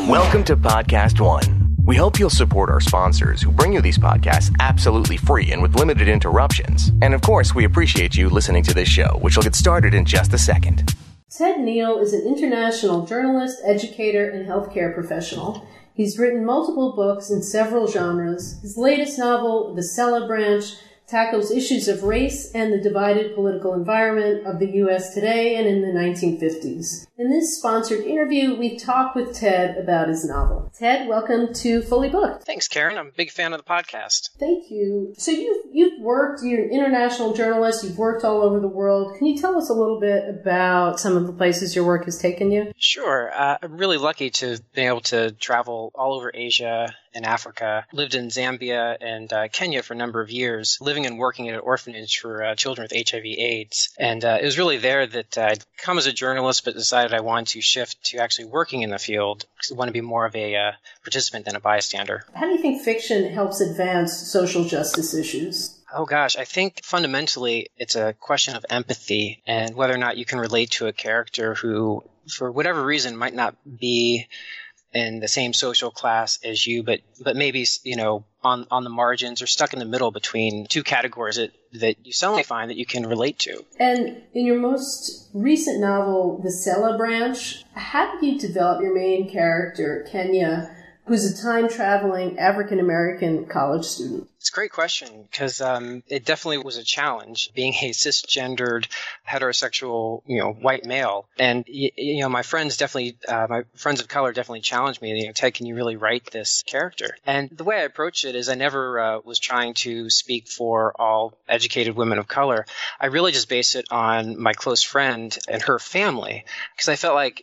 Welcome to Podcast One. We hope you'll support our sponsors who bring you these podcasts absolutely free and with limited interruptions. And of course, we appreciate you listening to this show, which will get started in just a second. Ted Neal is an international journalist, educator, and healthcare professional. He's written multiple books in several genres. His latest novel, The Cellar Branch, tackles issues of race and the divided political environment of the U.S. today and in the 1950s. In this sponsored interview, we talk with Ted about his novel. Ted, welcome to Fully Booked. Thanks, Karen. I'm a big fan of the podcast. Thank you. So you've worked, you're an international journalist, you've worked all over the world. Can you tell us a little bit about some of the places your work has taken you? Sure. I'm really lucky to have been able to travel all over Asia and Africa. Lived in Zambia and Kenya for a number of years, living and working at an orphanage for children with HIV/AIDS. And it was really there that I'd come as a journalist, but decided I wanted to shift to actually working in the field because I want to be more of a participant than a bystander. How do you think fiction helps advance social justice issues? Oh gosh, I think fundamentally it's a question of empathy and whether or not you can relate to a character who, for whatever reason, might not be in the same social class as you, but maybe, on the margins or stuck in the middle between two categories that you suddenly find that you can relate to. And in your most recent novel, The Cellar Branch, how did you develop your main character, Kenya, who's a time-traveling African-American college student? It's a great question because it definitely was a challenge being a cisgendered, heterosexual, white male. And, my friends my friends of color definitely challenged me, Ted, can you really write this character? And the way I approached it is I never was trying to speak for all educated women of color. I really just based it on my close friend and her family because I felt like,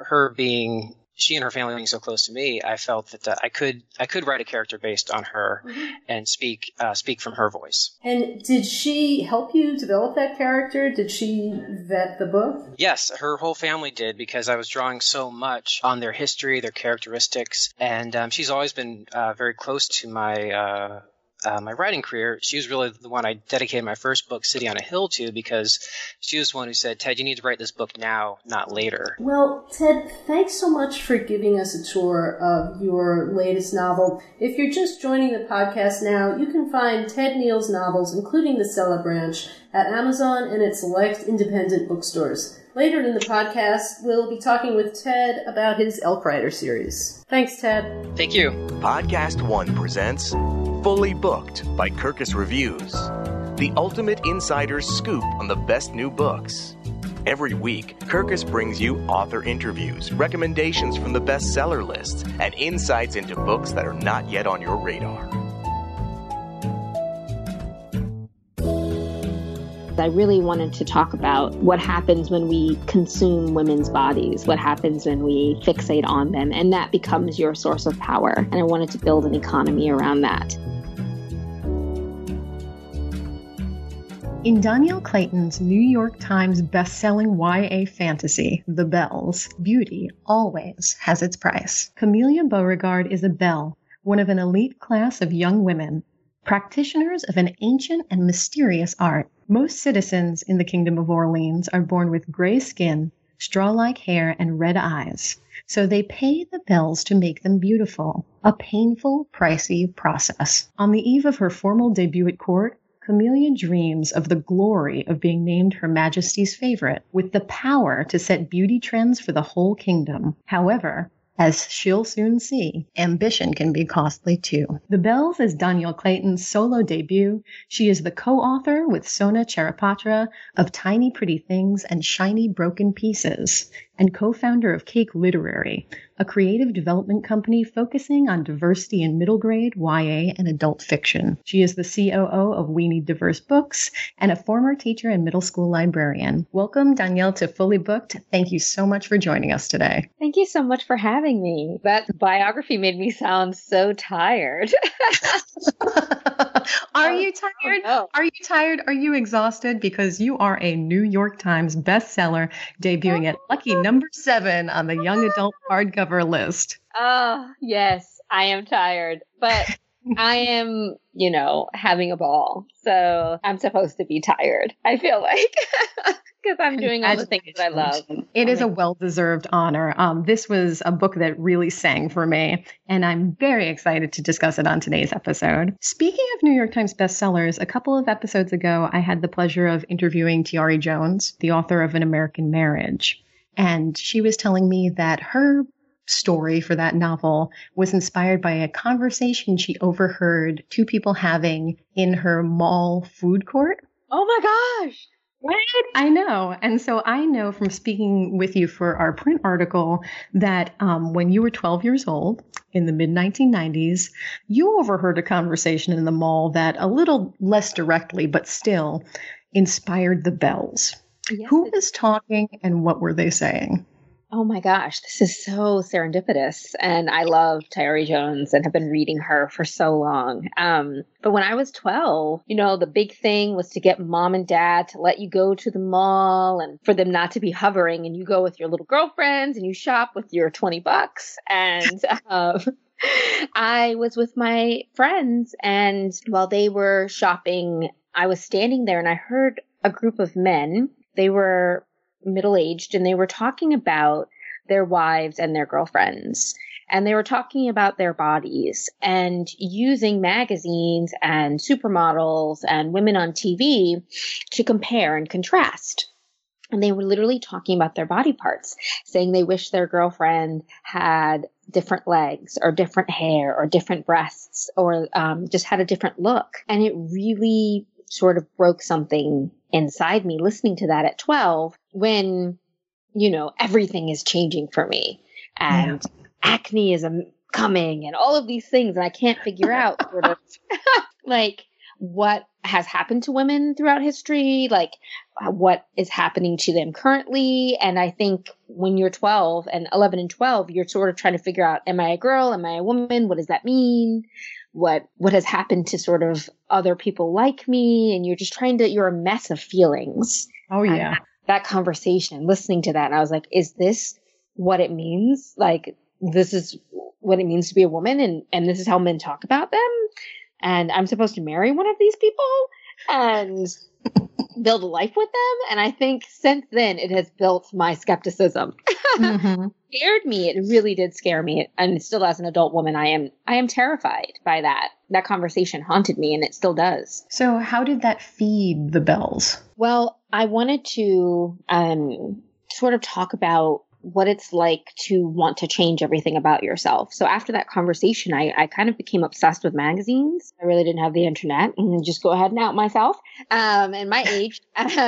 she and her family being so close to me, I felt that I could write a character based on her and speak from her voice. And did she help you develop that character? Did she vet the book? Yes, her whole family did because I was drawing so much on their history, their characteristics, and she's always been very close to my writing career. She was really the one I dedicated my first book, City on a Hill, to because she was the one who said, Ted, you need to write this book now, not later. Well, Ted, thanks so much for giving us a tour of your latest novel. If you're just joining the podcast now, you can find Ted Neal's novels, including The Cellar Branch, at Amazon and its select independent bookstores. Later in the podcast, we'll be talking with Ted about his Elk Rider series. Thanks, Ted. Thank you. Podcast One presents Fully Booked by Kirkus Reviews, the ultimate insider's scoop on the best new books. Every week, Kirkus brings you author interviews, recommendations from the bestseller lists, and insights into books that are not yet on your radar. I really wanted to talk about what happens when we consume women's bodies, what happens when we fixate on them, and that becomes your source of power. And I wanted to build an economy around that. In Danielle Clayton's New York Times bestselling YA fantasy, The Bells, beauty always has its price. Camellia Beauregard is a belle, one of an elite class of young women, practitioners of an ancient and mysterious art. Most citizens in the Kingdom of Orleans are born with gray skin, straw-like hair, and red eyes. So they pay the bells to make them beautiful, a painful, pricey process. On the eve of her formal debut at court, Camellia dreams of the glory of being named Her Majesty's favorite, with the power to set beauty trends for the whole kingdom. However, as she'll soon see, ambition can be costly too. The Bells is Danielle Clayton's solo debut. She is the co-author with Sona Charapatra of Tiny Pretty Things and Shiny Broken Pieces, and co-founder of Cake Literary, a creative development company focusing on diversity in middle grade, YA, and adult fiction. She is the COO of We Need Diverse Books and a former teacher and middle school librarian. Welcome, Danielle, to Fully Booked. Thank you so much for joining us today. Thank you so much for having me. That biography made me sound so tired. Are you tired? Oh, no. Are you tired? Are you exhausted? Because you are a New York Times bestseller debuting at lucky number 7 on the young adult hardcover list. Oh, yes, I am tired. But I am, having a ball. So I'm supposed to be tired, I feel like, because I'm doing all the things that I love. It is a well-deserved honor. This was a book that really sang for me, and I'm very excited to discuss it on today's episode. Speaking of New York Times bestsellers, a couple of episodes ago, I had the pleasure of interviewing Tayari Jones, the author of An American Marriage. And she was telling me that her story for that novel was inspired by a conversation she overheard two people having in her mall food court. Oh my gosh. What? I know. And so I know from speaking with you for our print article that when you were 12 years old in the mid-1990s, you overheard a conversation in the mall that a little less directly, but still inspired the Bells. Yes, who was talking and what were they saying? Oh my gosh, this is so serendipitous. And I love Tayari Jones and have been reading her for so long. But when I was 12, the big thing was to get mom and dad to let you go to the mall and for them not to be hovering. And you go with your little girlfriends and you shop with your $20. And I was with my friends, and while they were shopping, I was standing there and I heard a group of men. They were middle-aged, and they were talking about their wives and their girlfriends. And they were talking about their bodies and using magazines and supermodels and women on TV to compare and contrast. And they were literally talking about their body parts, saying they wish their girlfriend had different legs or different hair or different breasts or just had a different look. And it really sort of broke something inside me listening to that at 12 when, everything is changing for me and acne is coming and all of these things. And I can't figure out sort of like what has happened to women throughout history, like what is happening to them currently. And I think when you're 12 and 11 and 12, you're sort of trying to figure out, am I a girl? Am I a woman? What does that mean? What has happened to sort of other people like me? And you're just you're a mess of feelings. Oh, yeah. That conversation, listening to that. And I was like, is this what it means? Like, this is what it means to be a woman. And this is how men talk about them. And I'm supposed to marry one of these people and build a life with them. And I think since then it has built my skepticism. Mm-hmm. Scared me. It really did scare me. And still as an adult woman, I am terrified by that. That conversation haunted me, and it still does. So how did that feed the Bells? Well, I wanted to sort of talk about what it's like to want to change everything about yourself. So after that conversation, I kind of became obsessed with magazines. I really didn't have the internet, and just go ahead and out myself and my age.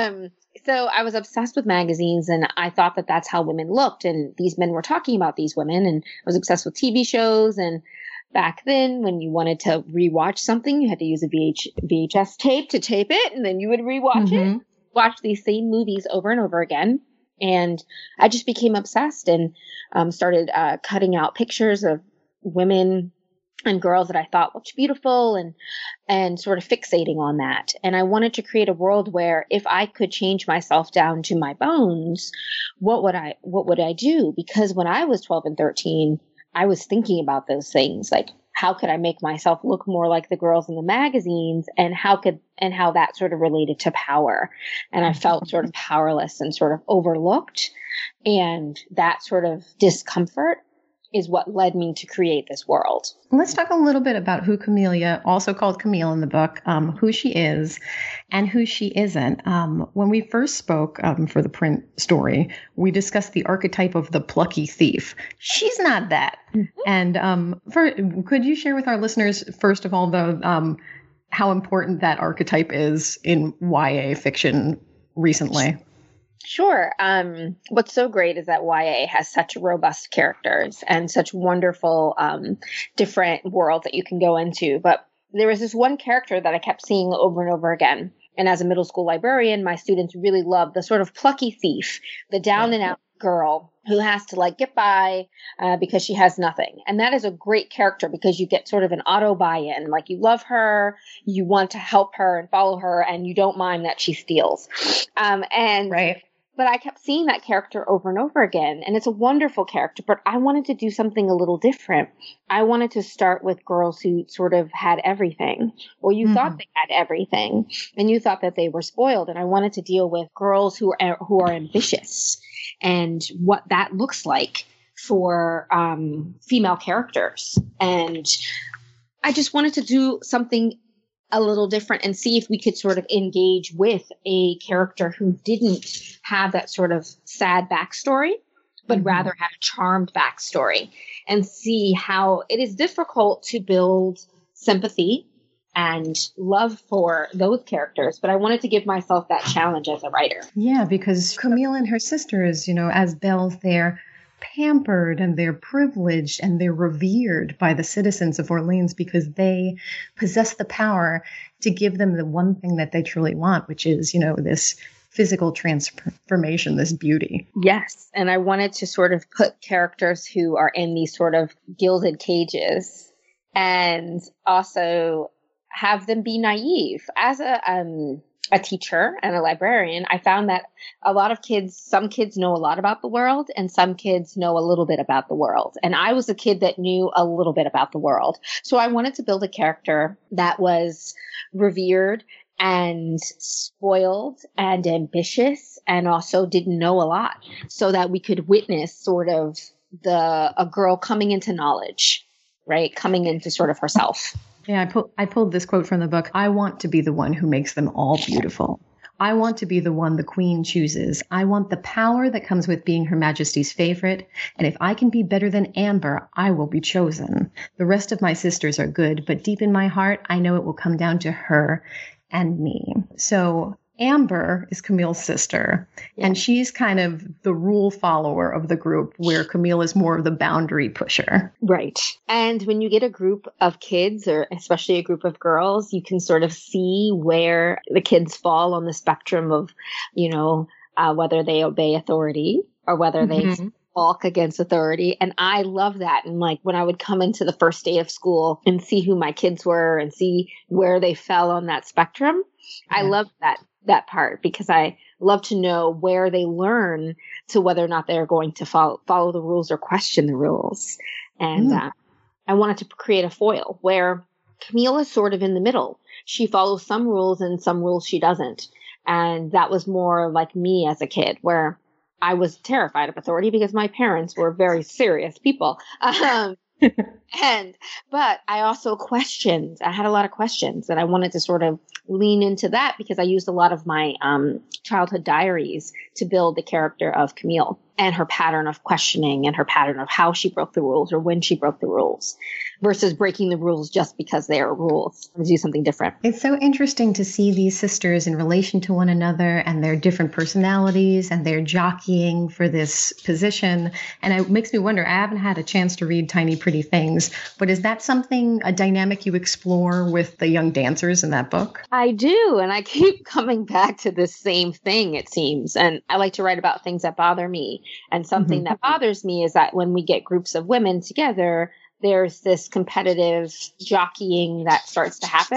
So I was obsessed with magazines, and I thought that that's how women looked. And these men were talking about these women, and I was obsessed with TV shows. And back then, when you wanted to rewatch something, you had to use a VHS tape to tape it, and then you would rewatch it, watch these same movies over and over again. And I just became obsessed and started cutting out pictures of women and girls that I thought looked beautiful and sort of fixating on that. And I wanted to create a world where if I could change myself down to my bones, what would I do? Because when I was 12 and 13, I was thinking about those things. Like, how could I make myself look more like the girls in the magazines, and how that sort of related to power. And I felt sort of powerless and sort of overlooked. And that sort of discomfort is what led me to create this world. Let's talk a little bit about who Camellia, also called Camille in the book, who she is and who she isn't. When we first spoke for the print story, we discussed the archetype of the plucky thief. She's not that. Mm-hmm. And could you share with our listeners, first of all, though, how important that archetype is in YA fiction recently? Sure. What's so great is that YA has such robust characters and such wonderful different worlds that you can go into. But there was this one character that I kept seeing over and over again. And as a middle school librarian, my students really loved the sort of plucky thief, the down and out girl who has to get by because she has nothing. And that is a great character because you get sort of an auto buy-in. Like, you love her, you want to help her and follow her, and you don't mind that she steals. Right. But I kept seeing that character over and over again. And it's a wonderful character, but I wanted to do something a little different. I wanted to start with girls who sort of had everything, or you thought they had everything, and you thought that they were spoiled. And I wanted to deal with girls who are ambitious and what that looks like for female characters. And I just wanted to do something a little different and see if we could sort of engage with a character who didn't have that sort of sad backstory, but rather had a charmed backstory, and see how it is difficult to build sympathy and love for those characters. But I wanted to give myself that challenge as a writer. Yeah, because Camille and her sisters, as Belles, they're pampered and they're privileged and they're revered by the citizens of Orleans because they possess the power to give them the one thing that they truly want, which is, this physical transformation, this beauty. Yes. And I wanted to sort of put characters who are in these sort of gilded cages and also have them be naive. As a teacher and a librarian, I found that some kids know a lot about the world and some kids know a little bit about the world. And I was a kid that knew a little bit about the world. So I wanted to build a character that was revered and spoiled and ambitious and also didn't know a lot, so that we could witness sort of a girl coming into knowledge, right? Coming into sort of herself. Yeah, I pulled this quote from the book. I want to be the one who makes them all beautiful. I want to be the one the queen chooses. I want the power that comes with being Her Majesty's favorite. And if I can be better than Amber, I will be chosen. The rest of my sisters are good, but deep in my heart, I know it will come down to her and me. So Amber is Camille's sister, and she's kind of the rule follower of the group, where Camille is more of the boundary pusher. Right. And when you get a group of kids, or especially a group of girls, you can sort of see where the kids fall on the spectrum of, whether they obey authority or whether they balk against authority. And I love that. And like when I would come into the first day of school and see who my kids were and see where they fell on that spectrum, I love that part, because I love to know where they learn to whether or not they're going to follow the rules or question the rules. And I wanted to create a foil where Camille is sort of in the middle. She follows some rules and some rules she doesn't. And that was more like me as a kid, where I was terrified of authority because my parents were very serious people. But I also questioned. I had a lot of questions, and I wanted to sort of lean into that because I used a lot of my childhood diaries to build the character of Camille and her pattern of questioning and her pattern of how she broke the rules or when she broke the rules versus breaking the rules just because they are rules. To do something different. It's so interesting to see these sisters in relation to one another and their different personalities and their jockeying for this position. And it makes me wonder, I haven't had a chance to read Tiny Pretty Things, but is that a dynamic you explore with the young dancers in that book? I do. And I keep coming back to the same thing, it seems. And I like to write about things that bother me. And something that bothers me is that when we get groups of women together, there's this competitive jockeying that starts to happen.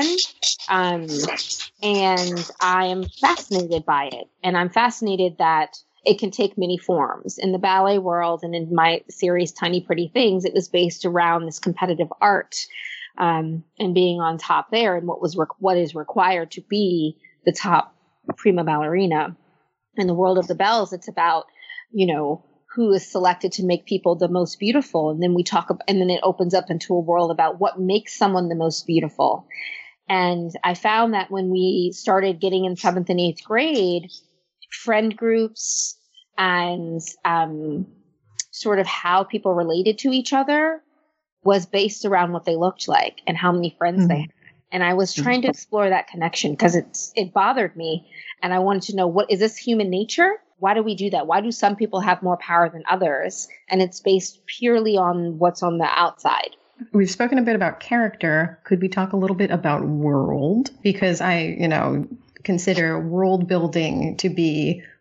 And I am fascinated by it. And I'm fascinated that it can take many forms. In the ballet world and in my series, Tiny Pretty Things, it was based around this competitive art and being on top there and what is required to be the top prima ballerina. In the world of the Belles, it's about, who is selected to make people the most beautiful. And then and then it opens up into a world about what makes someone the most beautiful. And I found that when we started getting in 7th and 8th grade, friend groups and sort of how people related to each other was based around what they looked like and how many friends they had. And I was trying to explore that connection because it bothered me. And I wanted to know, what is this human nature? Why do we do that? Why do some people have more power than others? And it's based purely on what's on the outside. We've spoken a bit about character. Could we talk a little bit about world? Because I, consider world building to be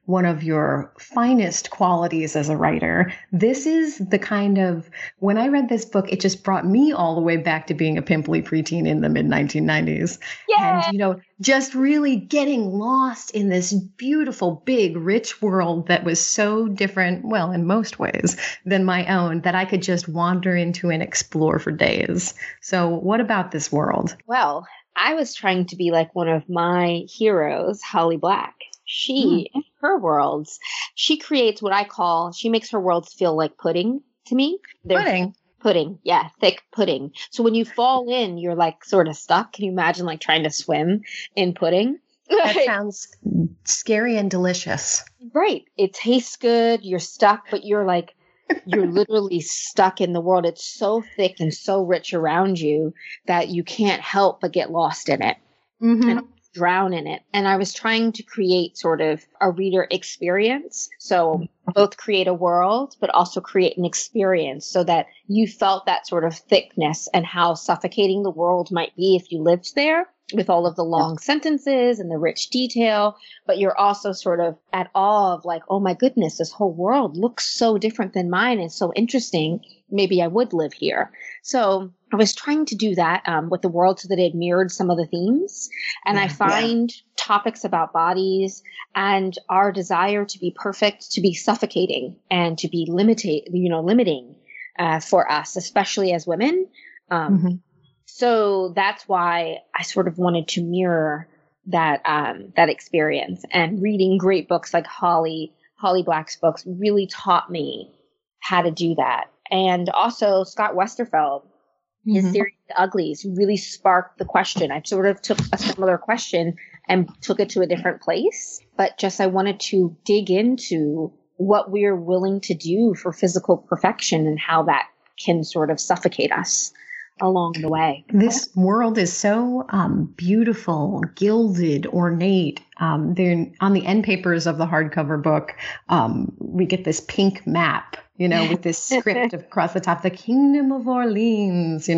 one of your finest qualities as a writer. This is the kind of, when I read this book, it just brought me all the way back to being a pimply preteen in the mid 1990s. Yeah. And, just really getting lost in this beautiful, big, rich world that was so different, well, in most ways, than my own, that I could just wander into and explore for days. So what about this world? Well, I was trying to be like one of my heroes, Holly Black. She, in her worlds, she creates what I call, she makes her worlds feel like pudding to me. Pudding? Pudding, yeah, thick pudding. So when you fall in, you're like sort of stuck. Can you imagine like trying to swim in pudding? That sounds scary and delicious. Right. It tastes good. You're stuck, but you're literally stuck in the world. It's so thick and so rich around you that you can't help but get lost in it and drown in it. And I was trying to create sort of a reader experience. So both create a world, but also create an experience so that you felt that sort of thickness and how suffocating the world might be if you lived there, with all of the long sentences and the rich detail, but you're also sort of at awe of like, oh my goodness, this whole world looks so different than mine and so interesting. Maybe I would live here. So I was trying to do that with the world so that it mirrored some of the themes. And I find topics about bodies and our desire to be perfect, to be suffocating and to be limiting for us, especially as women. So that's why I sort of wanted to mirror that experience, and reading great books like Holly Black's books really taught me how to do that. And also Scott Westerfeld, his series, The Uglies, really sparked the question. I sort of took a similar question and took it to a different place, but just I wanted to dig into what we're willing to do for physical perfection and how that can sort of suffocate us along the way. This world is so beautiful, gilded, ornate. Then on the end papers of the hardcover book, we get this pink map, with this script across the top, the Kingdom of Orleans,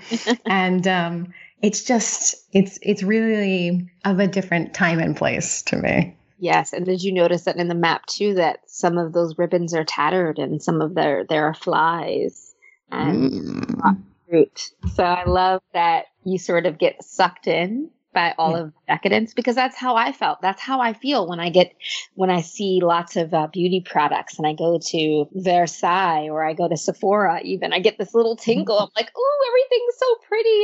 and it's really of a different time and place to me. Yes. And did you notice that in the map too, that some of those ribbons are tattered and some of there are flies and fruit. So I love that you sort of get sucked in by all of decadence, because that's how I felt. That's how I feel when I see lots of beauty products and I go to Versailles or I go to Sephora even. I get this little tingle. I'm like, ooh, everything's so pretty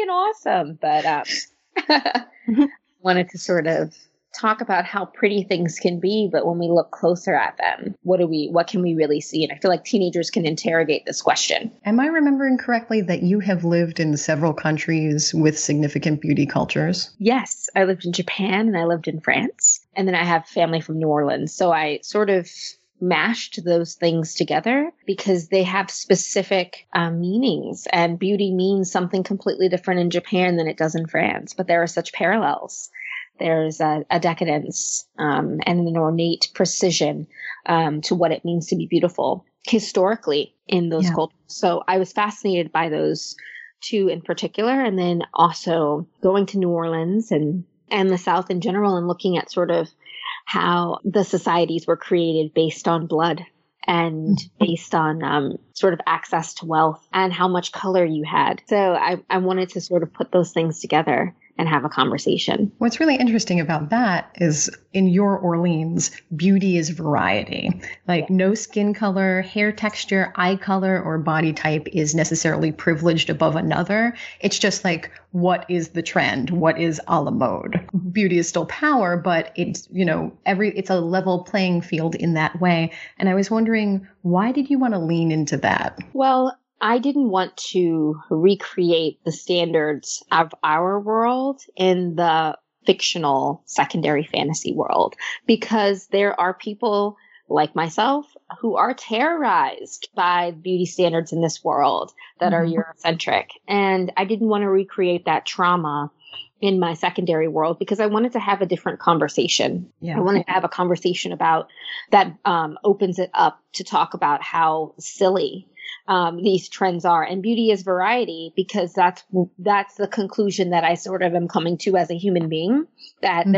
and awesome. But wanted to sort of talk about how pretty things can be, but when we look closer at them, what can we really see? And I feel like teenagers can interrogate this question. Am I remembering correctly that you have lived in several countries with significant beauty cultures? Yes, I lived in Japan and I lived in France, and then I have family from New Orleans. So I sort of mashed those things together because they have specific meanings, and beauty means something completely different in Japan than it does in France, but there are such parallels. There's a decadence and an ornate precision to what it means to be beautiful historically in those cultures. So I was fascinated by those two in particular, and then also going to New Orleans and the South in general and looking at sort of how the societies were created based on blood and based on sort of access to wealth and how much color you had. So I wanted to sort of put those things together and have a conversation. What's really interesting about that is in your Orleans, beauty is variety. Like no skin color, hair texture, eye color, or body type is necessarily privileged above another. It's just like, what is the trend? What is a la mode? Beauty is still power, but it's, it's a level playing field in that way. And I was wondering, why did you want to lean into that? Well, I didn't want to recreate the standards of our world in the fictional secondary fantasy world, because there are people like myself who are terrorized by beauty standards in this world that are Eurocentric. And I didn't want to recreate that trauma in my secondary world because I wanted to have a different conversation. I wanted to have a conversation about that opens it up to talk about how silly these trends are, and beauty is variety, because that's the conclusion that I sort of am coming to as a human being, that there is no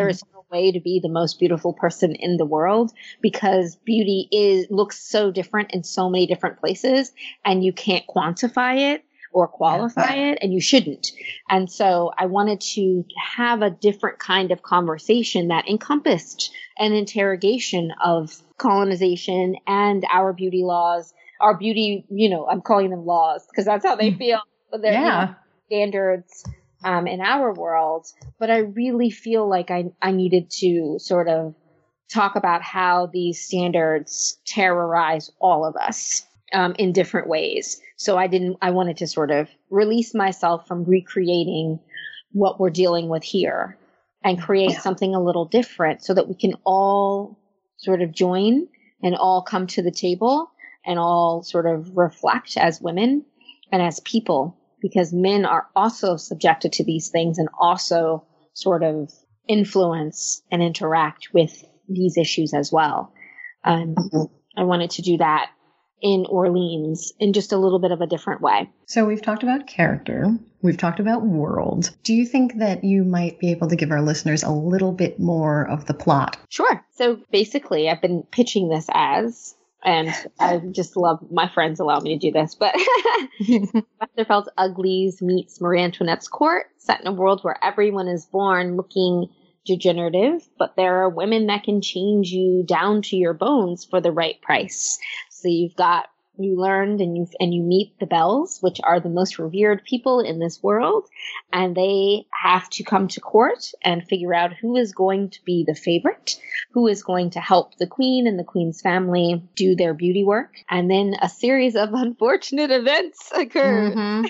way to be the most beautiful person in the world, because beauty looks so different in so many different places, and you can't quantify it or qualify it, and you shouldn't. And so I wanted to have a different kind of conversation that encompassed an interrogation of colonization and our beauty laws, our beauty, I'm calling them laws because that's how they feel. They're standards in our world. But I really feel like I needed to sort of talk about how these standards terrorize all of us in different ways. So I wanted to sort of release myself from recreating what we're dealing with here and create something a little different so that we can all sort of join and all come to the table and all sort of reflect as women and as people, because men are also subjected to these things and also sort of influence and interact with these issues as well. I wanted to do that in Orleans in just a little bit of a different way. So we've talked about character. We've talked about world. Do you think that you might be able to give our listeners a little bit more of the plot? Sure. So basically, I've been pitching this as, and I just love my friends allow me to do this, but Westerfeld's Uglies meets Marie Antoinette's court, set in a world where everyone is born looking degenerative, but there are women that can change you down to your bones for the right price. So you learned and you meet the Belles, which are the most revered people in this world, and they have to come to court and figure out who is going to be the favorite, who is going to help the queen and the queen's family do their beauty work. And then a series of unfortunate events occur. And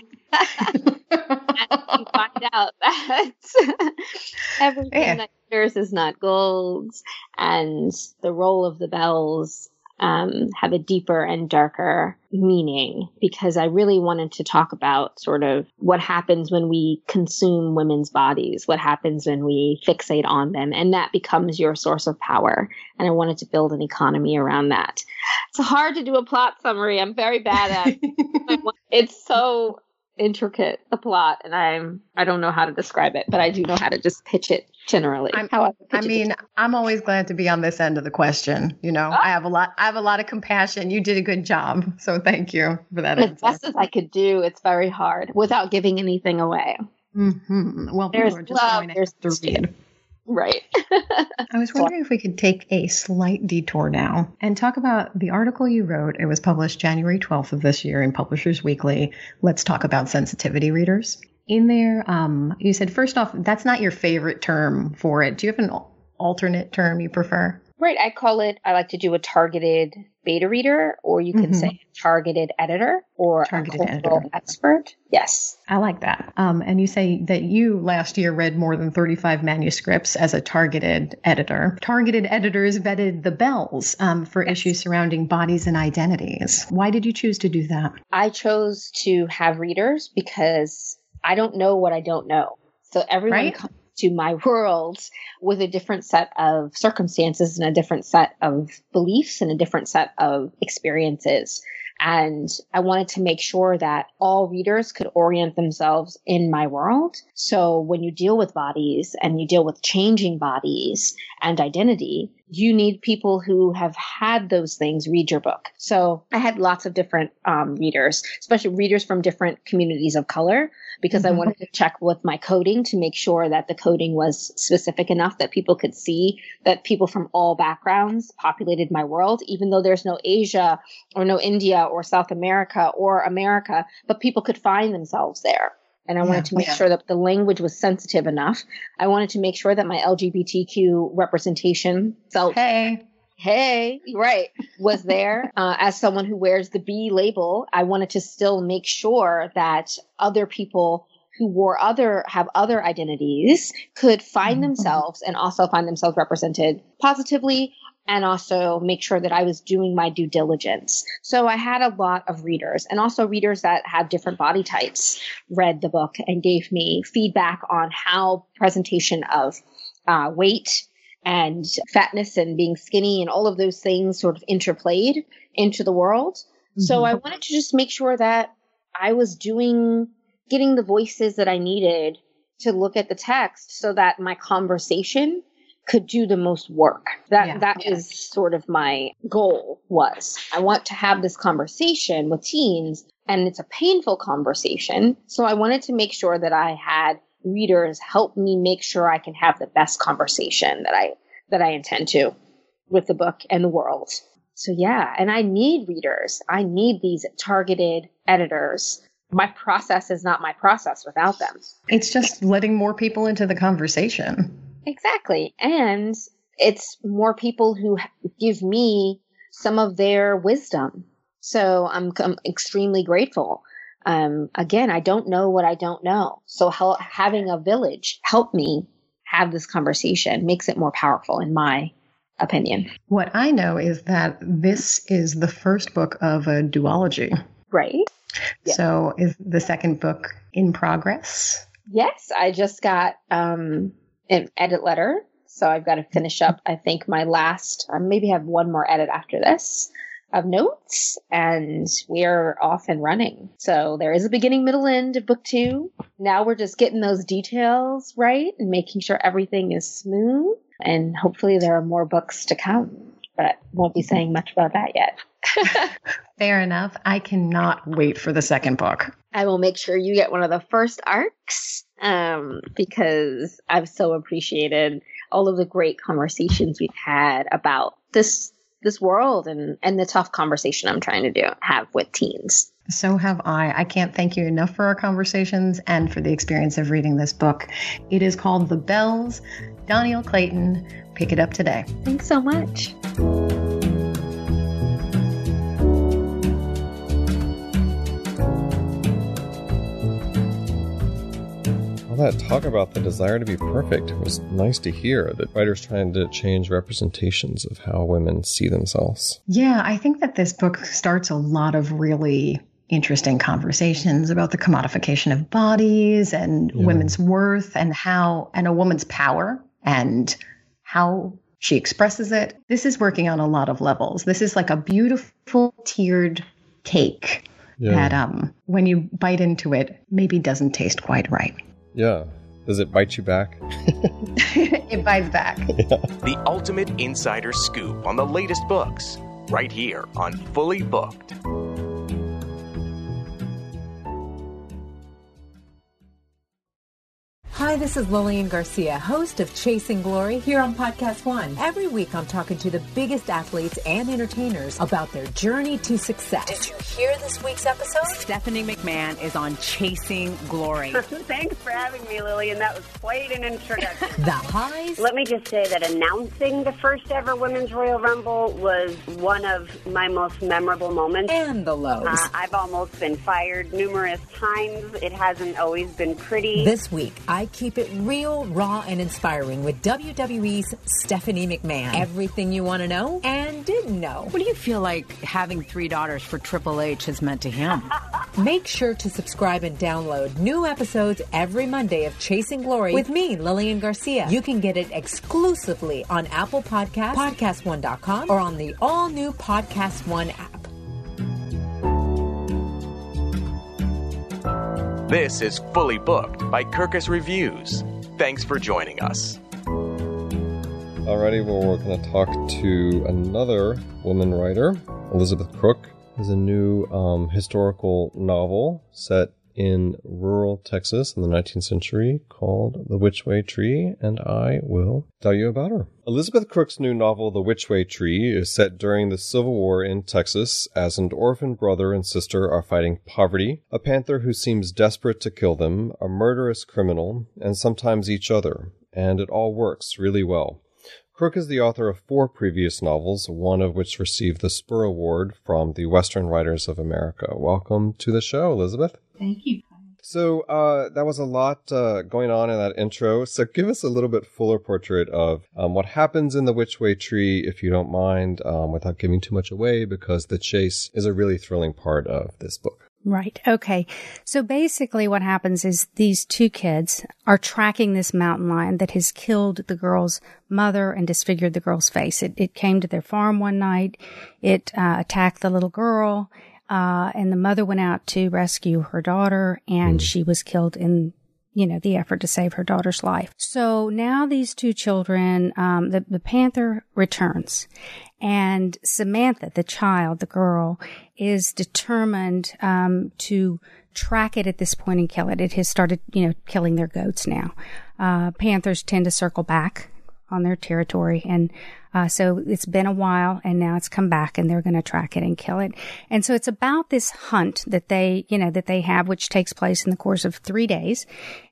you find out that everything that glitters is not gold, and the role of the Belles have a deeper and darker meaning, because I really wanted to talk about sort of what happens when we consume women's bodies, what happens when we fixate on them, and that becomes your source of power. And I wanted to build an economy around that. It's hard to do a plot summary. I'm very bad at it. It's so intricate, the plot, and I don't know how to describe it, but I do know how to just pitch it generally. I'm always glad to be on this end of the question. I have a lot of compassion. You did a good job, so thank you for that. As best as I could do. It's very hard without giving anything away. Mm-hmm. Well, people are just going to have to read. Right. I was wondering if we could take a slight detour now and talk about the article you wrote. It was published January 12th of this year in Publishers Weekly. Let's talk about sensitivity readers. In there, you said, first off, that's not your favorite term for it. Do you have an alternate term you prefer? Right. I like to do a targeted beta reader, or you can say targeted editor or targeted editor expert. Yes. I like that. And you say that you last year read more than 35 manuscripts as a targeted editor. Targeted editors vetted the Belles for issues surrounding bodies and identities. Why did you choose to do that? I chose to have readers because I don't know what I don't know. So everyone comes to my world with a different set of circumstances and a different set of beliefs and a different set of experiences. And I wanted to make sure that all readers could orient themselves in my world. So when you deal with bodies and you deal with changing bodies and identity, you need people who have had those things read your book. So I had lots of different readers, especially readers from different communities of color, because I wanted to check with my coding to make sure that the coding was specific enough that people could see that people from all backgrounds populated my world, even though there's no Asia or no India or South America or America, but people could find themselves there. And I wanted to make sure that the language was sensitive enough. I wanted to make sure that my LGBTQ representation felt was there. As someone who wears the B label, I wanted to still make sure that other people who have other identities could find themselves and also find themselves represented positively, and also make sure that I was doing my due diligence. So I had a lot of readers, and also readers that had different body types read the book and gave me feedback on how presentation of weight and fatness and being skinny and all of those things sort of interplayed into the world. So I wanted to just make sure that I was getting the voices that I needed to look at the text so that my conversation could do the most work. That is sort of my goal was. I want to have this conversation with teens, and it's a painful conversation. So I wanted to make sure that I had readers help me make sure I can have the best conversation that I intend to with the book and the world. So yeah, and I need readers. I need these targeted editors. My process is not my process without them. It's just letting more people into the conversation. Exactly. And it's more people who give me some of their wisdom. So I'm extremely grateful. Again, I don't know what I don't know. So having a village help me have this conversation makes it more powerful, in my opinion. What I know is that this is the first book of a duology. Right. Yeah. So is the second book in progress? Yes, I just got an edit letter. So I've got to finish up, I think, my last, maybe have one more edit after this of notes, and we are off and running. So there is a beginning, middle, end of book 2. Now we're just getting those details right and making sure everything is smooth. And hopefully there are more books to come, but won't be saying much about that yet. Fair enough. I cannot wait for the second book. I will make sure you get one of the first arcs, because I've so appreciated all of the great conversations we've had about this world and the tough conversation I'm trying to have with teens. So have I. I can't thank you enough for our conversations and for the experience of reading this book. It is called The Bells. Doniel Clayton. Pick it up today. Thanks so much. All that talk about the desire to be perfect, it was nice to hear that writers trying to change representations of how women see themselves. Yeah, I think that this book starts a lot of really interesting conversations about the commodification of bodies and women's worth and a woman's power and how she expresses it. This is working on a lot of levels. This is like a beautiful tiered cake that when you bite into it, maybe doesn't taste quite right. Yeah. Does it bite you back? It bites back. Yeah. The ultimate insider scoop on the latest books, right here on Fully Booked. Hi, this is Lillian Garcia, host of Chasing Glory here on Podcast One. Every week I'm talking to the biggest athletes and entertainers about their journey to success. Did you hear this week's episode? Stephanie McMahon is on Chasing Glory. Thanks for having me, Lillian. That was quite an introduction. The highs. Let me just say that announcing the first ever Women's Royal Rumble was one of my most memorable moments. And the lows. I've almost been fired numerous times. It hasn't always been pretty. This week, I keep it real, raw, and inspiring with WWE's Stephanie McMahon. Everything you want to know and didn't know. What do you feel like having 3 daughters for Triple H has meant to him? Make sure to subscribe and download new episodes every Monday of Chasing Glory with me, Lillian Garcia. You can get it exclusively on Apple Podcasts, PodcastOne.com, or on the all-new Podcast One app. This is Fully Booked by Kirkus Reviews. Thanks for joining us. Alrighty, well, we're going to talk to another woman writer. Elizabeth Crook is a new historical novel set in rural Texas in the 19th century called The Witchway Tree, and I will tell you about her. Elizabeth Crook's new novel, The Witchway Tree, is set during the Civil War in Texas as an orphan brother and sister are fighting poverty, a panther who seems desperate to kill them, a murderous criminal, and sometimes each other, and it all works really well. Crook is the author of 4 previous novels, one of which received the Spur Award from the Western Writers of America. Welcome to the show, Elizabeth. Thank you. So that was a lot going on in that intro. So give us a little bit fuller portrait of what happens in the Witchway Tree, if you don't mind, without giving too much away, because the chase is a really thrilling part of this book. Right. Okay. So basically what happens is these 2 kids are tracking this mountain lion that has killed the girl's mother and disfigured the girl's face. It came to their farm one night. It attacked the little girl. And the mother went out to rescue her daughter, and she was killed in the effort to save her daughter's life. So now these two children, the panther returns, and Samantha, the child, the girl, is determined to track it at this point and kill it. It has started, killing their goats now. Panthers tend to circle back on their territory, and so it's been a while, and now it's come back, and they're going to track it and kill it. And so it's about this hunt that they have, which takes place in the course of 3 days,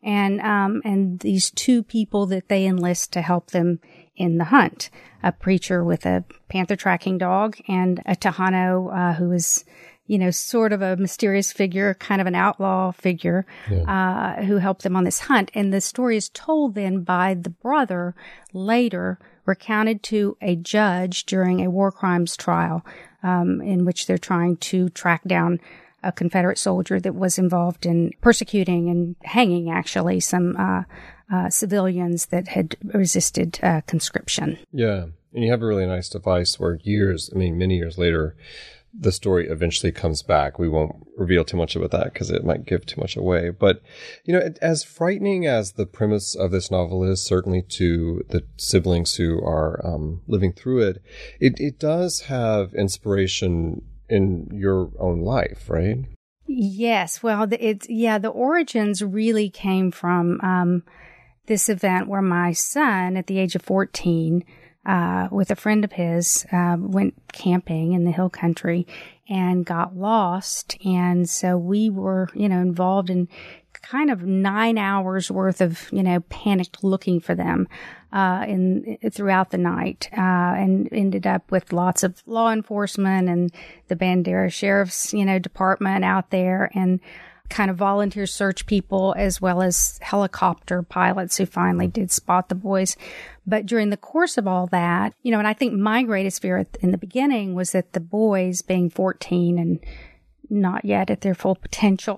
and these two people that they enlist to help them in the hunt: a preacher with a panther tracking dog, and a Tejano who is, sort of a mysterious figure, kind of an outlaw figure, who helped them on this hunt. And the story is told then by the brother later, recounted to a judge during a war crimes trial, in which they're trying to track down a Confederate soldier that was involved in persecuting and hanging, actually, some civilians that had resisted conscription. Yeah. And you have a really nice device where many years later, the story eventually comes back. We won't reveal too much about that because it might give too much away. But, as frightening as the premise of this novel is, certainly to the siblings who are living through it, it does have inspiration in your own life, right? Yes. Well, the origins really came from this event where my son, at the age of 14, with a friend of his, went camping in the hill country and got lost. And so we were, involved in kind of 9 hours worth of, panicked looking for them, throughout the night, and ended up with lots of law enforcement and the Bandera Sheriff's, department out there, and kind of volunteer search people, as well as helicopter pilots who finally did spot the boys. But during the course of all that, and I think my greatest fear in the beginning was that the boys, being 14 and not yet at their full potential,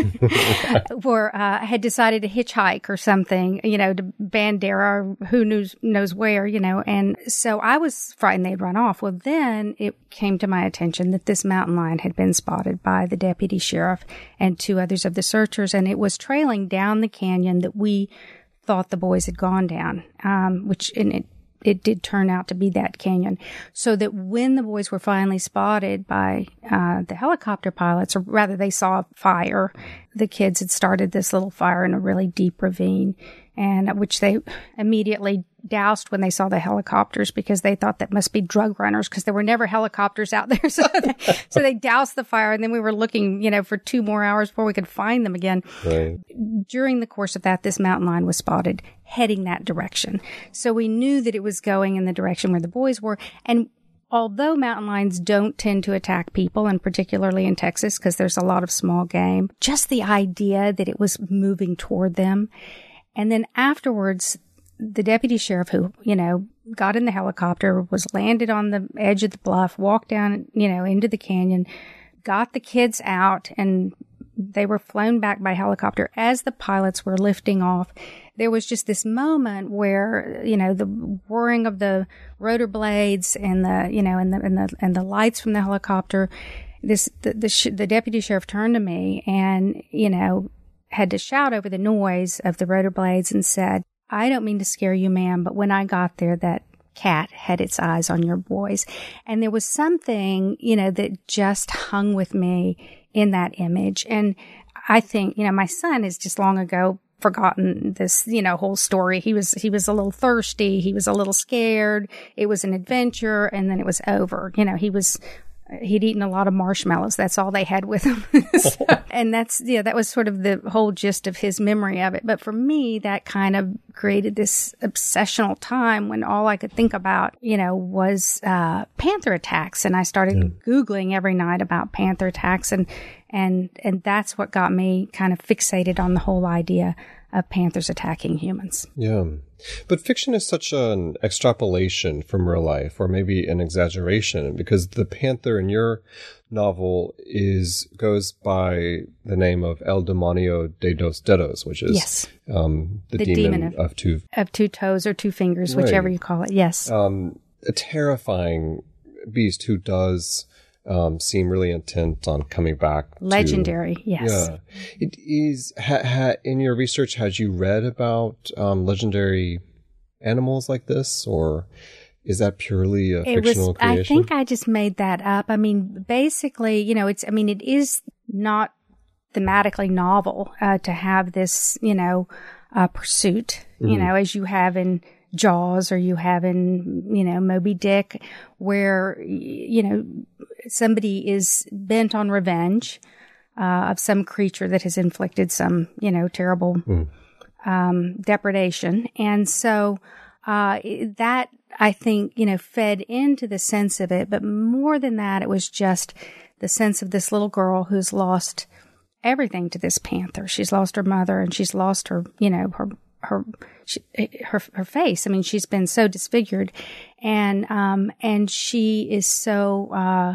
had decided to hitchhike or something, to Bandera, or who knows where, and so I was frightened they'd run off. Well, then it came to my attention that this mountain lion had been spotted by the deputy sheriff and 2 others of the searchers, and it was trailing down the canyon that we thought the boys had gone down, it did turn out to be that canyon. So that when the boys were finally spotted by the helicopter pilots, or rather they saw fire, the kids had started this little fire in a really deep ravine, and which they immediately doused when they saw the helicopters, because they thought that must be drug runners, because there were never helicopters out there. So they doused the fire, and then we were looking, for 2 more hours before we could find them again. Right. During the course of that, this mountain lion was spotted heading that direction. So we knew that it was going in the direction where the boys were. And although mountain lions don't tend to attack people, and particularly in Texas, because there's a lot of small game, just the idea that it was moving toward them. And then afterwards, the deputy sheriff who, got in the helicopter, was landed on the edge of the bluff, walked down, into the canyon, got the kids out, and they were flown back by helicopter. As the pilots were lifting off, there was just this moment where, the whirring of the rotor blades and and the lights from the helicopter, the deputy sheriff turned to me and, had to shout over the noise of the rotor blades and said, "I don't mean to scare you, ma'am, but when I got there, that cat had its eyes on your boys." And there was something, that just hung with me in that image. And I think, my son has just long ago forgotten this, whole story. He was a little thirsty. He was a little scared. It was an adventure, and then it was over. He'd eaten a lot of marshmallows. That's all they had with him. And that was sort of the whole gist of his memory of it. But for me, that kind of created this obsessional time when all I could think about, was panther attacks. And I started Googling every night about panther attacks. And that's what got me kind of fixated on the whole idea of panthers attacking humans. Yeah. But fiction is such an extrapolation from real life, or maybe an exaggeration, because the panther in your novel goes by the name of El Demonio de dos Dedos, which is the demon of two toes or 2 fingers, whichever you call it. Yes. A terrifying beast who does seem really intent on coming back. Legendary, yes. Yeah. It is, in your research, had you read about legendary animals like this, or is that purely a fictional creation? I think I just made that up. I mean, basically, it is not thematically novel to have this, pursuit, as you have in Jaws or you have in, Moby Dick, where, somebody is bent on revenge of some creature that has inflicted some, terrible depredation. And so that, I think, fed into the sense of it. But more than that, it was just the sense of this little girl who's lost everything to this panther. She's lost her mother and she's lost her, her face. I mean, she's been so disfigured, and she is so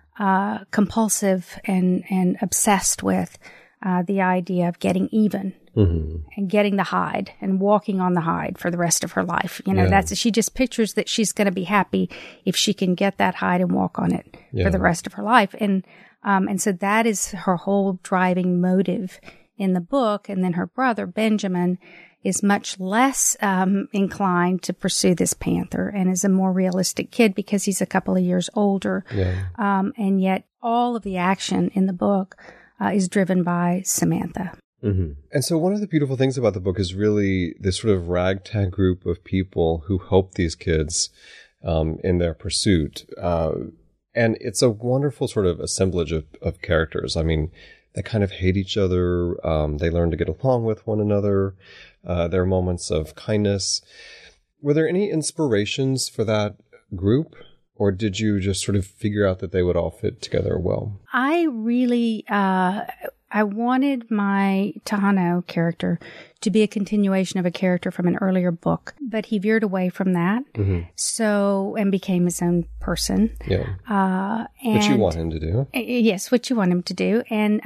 compulsive and obsessed with the idea of getting even and getting the hide and walking on the hide for the rest of her life. She just pictures that she's going to be happy if she can get that hide and walk on it for the rest of her life. And so that is her whole driving motive in the book. And then her brother, Benjamin, is much less inclined to pursue this panther and is a more realistic kid because he's a couple of years older. Yeah. And yet all of the action in the book is driven by Samantha. Mm-hmm. And so one of the beautiful things about the book is really this sort of ragtag group of people who help these kids in their pursuit. And it's a wonderful sort of assemblage of characters. I mean, they kind of hate each other. They learn to get along with one another. There are moments of kindness. Were there any inspirations for that group? Or did you just sort of figure out that they would all fit together well? I really, I wanted my Tahano character to be a continuation of a character from an earlier book, but he veered away from that. Mm-hmm. And became his own person. Yeah. Which you want him to do. Yes, what you want him to do.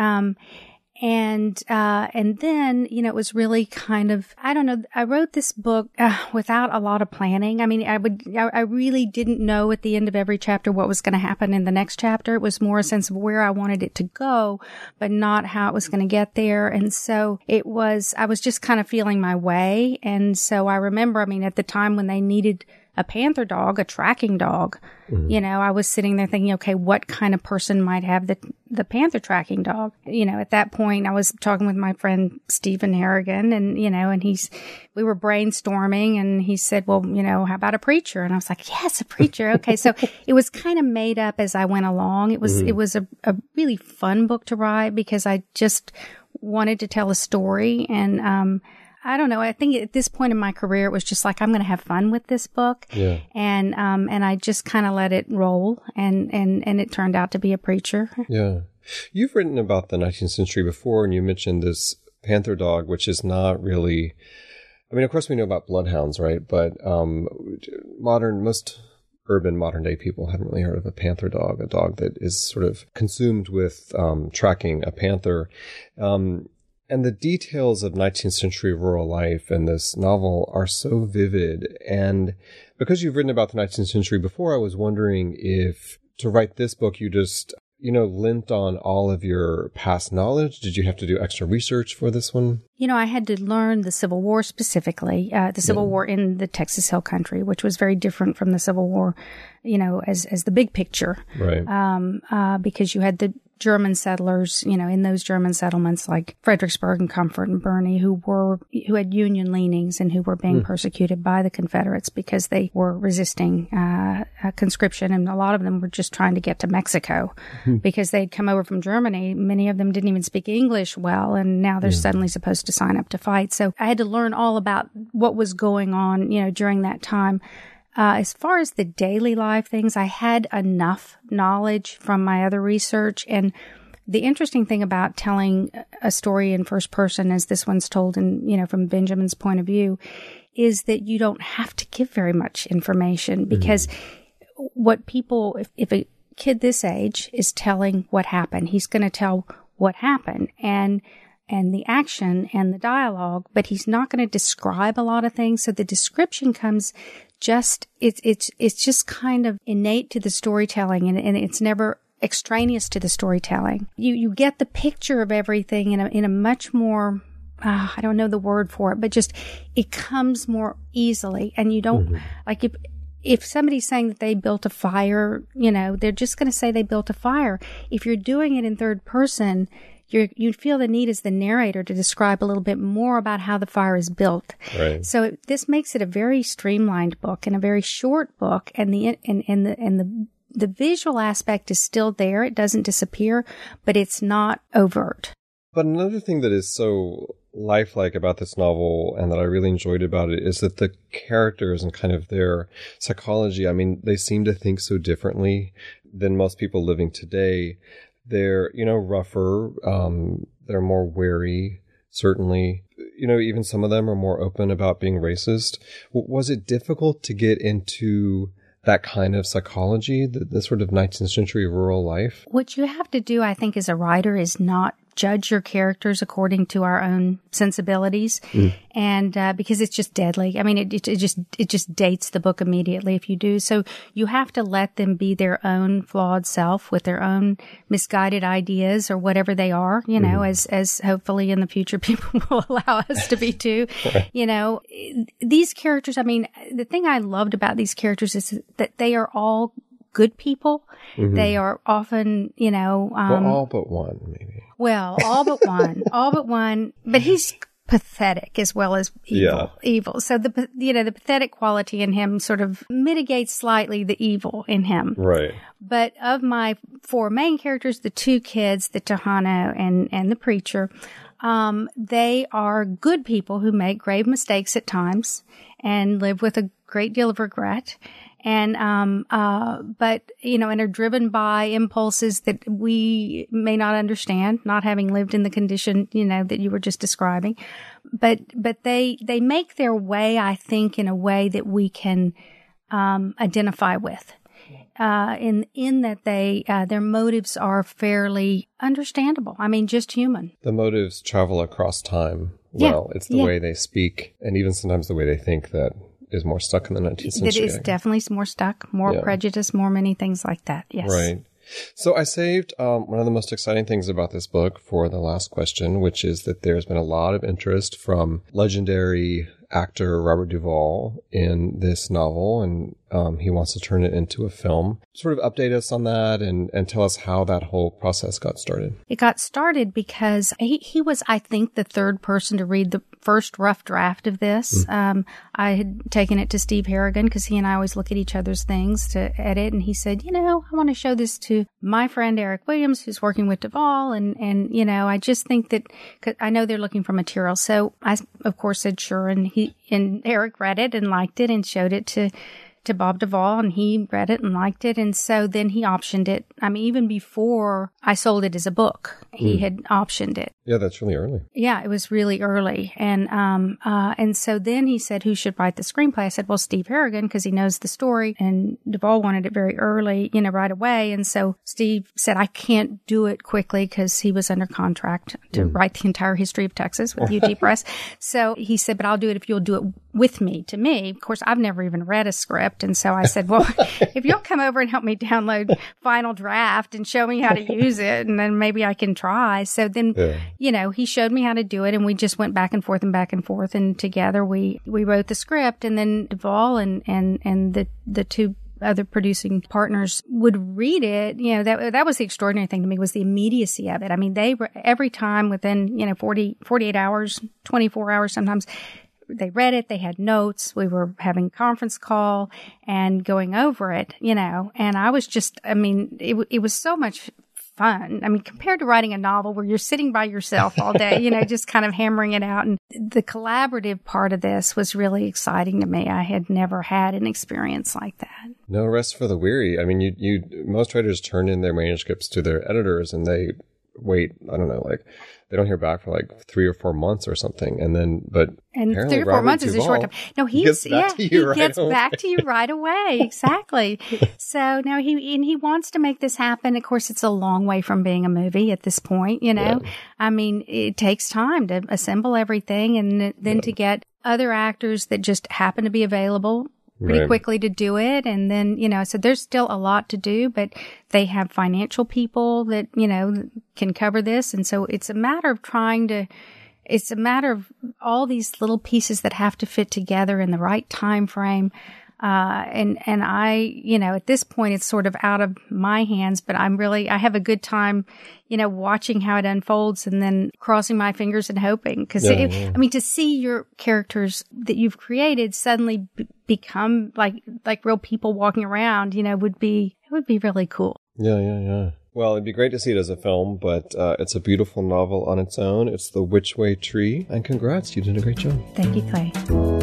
And then, it was really kind of, I don't know, I wrote this book without a lot of planning. I mean, I really didn't know at the end of every chapter what was going to happen in the next chapter. It was more a sense of where I wanted it to go, but not how it was going to get there. And so I was just kind of feeling my way. And so I remember, at the time when they needed a panther dog, a tracking dog, I was sitting there thinking, okay, what kind of person might have the panther tracking dog? At that point I was talking with my friend Stephen Harrigan and we were brainstorming and he said, well, how about a preacher? And I was like, yes, a preacher. Okay. So it was kind of made up as I went along. It was a really fun book to write because I just wanted to tell a story and, I don't know. I think at this point in my career, it was just like, I'm going to have fun with this book. Yeah. And I just kind of let it roll and it turned out to be a preacher. Yeah. You've written about the 19th century before and you mentioned this panther dog, which is not really, of course we know about bloodhounds, right? But, most urban modern day people haven't really heard of a panther dog, a dog that is sort of consumed with, tracking a panther. And the details of 19th century rural life in this novel are so vivid. And because you've written about the 19th century before, I was wondering if to write this book, you just, lent on all of your past knowledge. Did you have to do extra research for this one? I had to learn the Civil War specifically, the Civil War in the Texas Hill Country, which was very different from the Civil War, as the big picture. Right. Because you had the German settlers, in those German settlements like Fredericksburg and Comfort and Burney who had Union leanings and who were being persecuted by the Confederates because they were resisting conscription. And a lot of them were just trying to get to Mexico because they'd come over from Germany. Many of them didn't even speak English well. And now they're suddenly supposed to sign up to fight. So I had to learn all about what was going on, during that time. As far as the daily life things, I had enough knowledge from my other research. And the interesting thing about telling a story in first person, as this one's told in, from Benjamin's point of view, is that you don't have to give very much information because what people, if a kid this age is telling what happened, he's going to tell what happened and the action and the dialogue, but he's not going to describe a lot of things. So the description comes it's just kind of innate to the storytelling and it's never extraneous to the storytelling. You get the picture of everything in a much more, I don't know the word for it, but just it comes more easily. And you don't, like if somebody's saying that they built a fire, they're just going to say they built a fire. If you're doing it in third person, you feel the need as the narrator to describe a little bit more about how the fire is built. Right. So this makes it a very streamlined book and a very short book, and the visual aspect is still there. It doesn't disappear, but it's not overt. But another thing that is so lifelike about this novel and that I really enjoyed about it is that the characters and kind of their psychology, I mean, they seem to think so differently than most people living today. They're, rougher. They're more wary, certainly. Even some of them are more open about being racist. Was it difficult to get into that kind of psychology, the sort of 19th century rural life? What you have to do, I think, as a writer is not judge your characters according to our own sensibilities. And because it's just deadly. I mean, it just dates the book immediately if you do. So you have to let them be their own flawed self with their own misguided ideas or whatever they are, as hopefully in the future people will allow us to be too. These characters, I mean, the thing I loved about these characters is that they are all good people. They are often, all but one, maybe. Well, all but one, but he's pathetic as well as evil. So the pathetic quality in him sort of mitigates slightly the evil in him. Right. But of my four main characters, the two kids, the Tejano and the preacher, they are good people who make grave mistakes at times and live with a great deal of regret. And, and are driven by impulses that we may not understand, not having lived in the condition, that you were just describing. But they make their way, I think, in a way that we can, identify with. In that their motives are fairly understandable. I mean, just human. The motives travel across time. Well, it's the way they speak and even sometimes the way they think that is more stuck in the 19th century. It is definitely more stuck, more prejudice, more many things like that. Yes. Right. So I saved one of the most exciting things about this book for the last question, which is that there's been a lot of interest from legendary actor Robert Duvall in this novel, and he wants to turn it into a film. Sort of update us on that and tell us how that whole process got started. It got started because he was, I think, the third person to read the first rough draft of this. I had taken it to Steve Harrigan because he and I always look at each other's things to edit, and he said, I want to show this to my friend Eric Williams, who's working with Duvall, and I just think that, cause I know they're looking for material. So I, of course, said sure, and Eric read it and liked it and showed it to Bob Duvall, and he read it and liked it. And so then he optioned it. I mean, even before I sold it as a book, he had optioned it. Yeah, that's really early. Yeah, it was really early. And so then he said, who should write the screenplay? I said, well, Steve Harrigan, because he knows the story. And Duvall wanted it very early, right away. And so Steve said, I can't do it quickly because he was under contract to write the entire history of Texas with UT Press. So he said, but I'll do it if you'll do it with me, to me. Of course, I've never even read a script. And so I said, well, if you'll come over and help me download Final Draft and show me how to use it, and then maybe I can try. So then, he showed me how to do it, and we just went back and forth. And together we wrote the script, and then Duvall and the two other producing partners would read it. That was the extraordinary thing to me, was the immediacy of it. I mean, they were every time within, 48 hours, 24 hours sometimes, they read it, they had notes, we were having conference call and going over it, and I was just, it was so much fun. I mean, compared to writing a novel where you're sitting by yourself all day, just kind of hammering it out. And the collaborative part of this was really exciting to me. I had never had an experience like that. No rest for the weary. I mean, most writers turn in their manuscripts to their editors and they wait, I don't know, they don't hear back for 3 or 4 months or something. And 3 or 4 months is a short time. No, he gets back to you right away. Exactly. So now he wants to make this happen. Of course, it's a long way from being a movie at this point, Yeah. I mean, it takes time to assemble everything and then to get other actors that just happen to be available pretty quickly to do it. And then, so there's still a lot to do, but they have financial people that, can cover this. And so it's a matter of it's a matter of all these little pieces that have to fit together in the right time frame. And I, at this point, it's sort of out of my hands, but I have a good time, watching how it unfolds and then crossing my fingers and hoping. Cause to see your characters that you've created suddenly become like real people walking around, would be really cool. Yeah. Well, it'd be great to see it as a film, but it's a beautiful novel on its own. It's The Which Way Tree. And congrats, you did a great job. Thank you, Clay.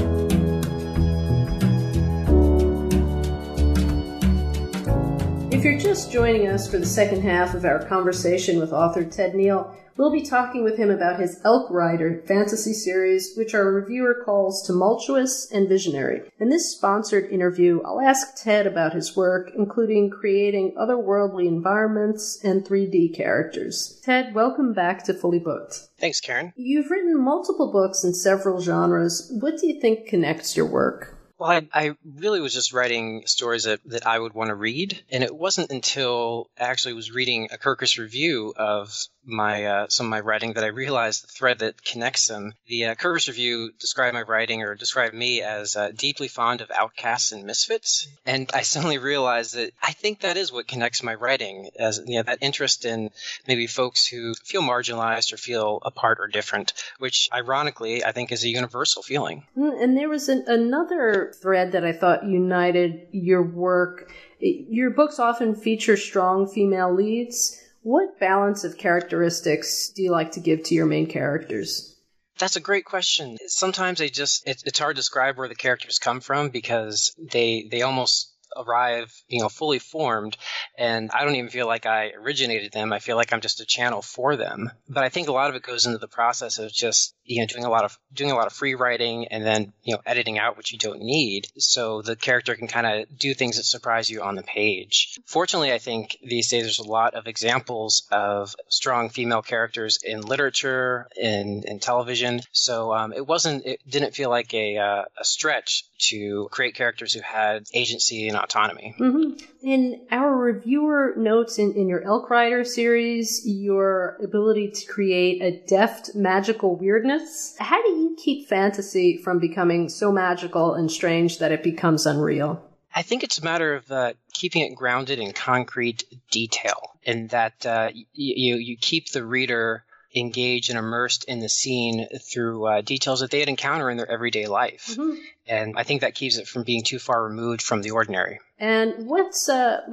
If you're just joining us for the second half of our conversation with author Ted Neal, we'll be talking with him about his Elk Rider fantasy series, which our reviewer calls tumultuous and visionary. In this sponsored interview, I'll ask Ted about his work, including creating otherworldly environments and 3D characters. Ted, welcome back to Fully Booked. Thanks, Karen. You've written multiple books in several genres. What do you think connects your work? Well, I really was just writing stories that I would want to read, and it wasn't until I actually was reading a Kirkus review of some of my writing that I realized the thread that connects them. The Kirkus review described my writing, or described me, as deeply fond of outcasts and misfits, and I suddenly realized that I think that is what connects my writing, as that interest in maybe folks who feel marginalized or feel apart or different, which ironically I think is a universal feeling. And there was another thread that I thought united your work. Your books often feature strong female leads. What balance of characteristics do you like to give to your main characters? That's a great question. Sometimes it's hard to describe where the characters come from because they almost arrive, fully formed, and I don't even feel like I originated them. I feel like I'm just a channel for them. But I think a lot of it goes into the process of just, doing a lot of free writing and then, editing out what you don't need, so the character can kind of do things that surprise you on the page. Fortunately, I think these days there's a lot of examples of strong female characters in literature, in television. So it didn't feel like a stretch to create characters who had agency and autonomy. Mm-hmm. In our reviewer notes in your Elk Rider series, your ability to create a deft magical weirdness. How do you keep fantasy from becoming so magical and strange that it becomes unreal? I think it's a matter of keeping it grounded in concrete detail, and that you keep the reader engaged and immersed in the scene through details that they'd encounter in their everyday life. Mm-hmm. And I think that keeps it from being too far removed from the ordinary. And what's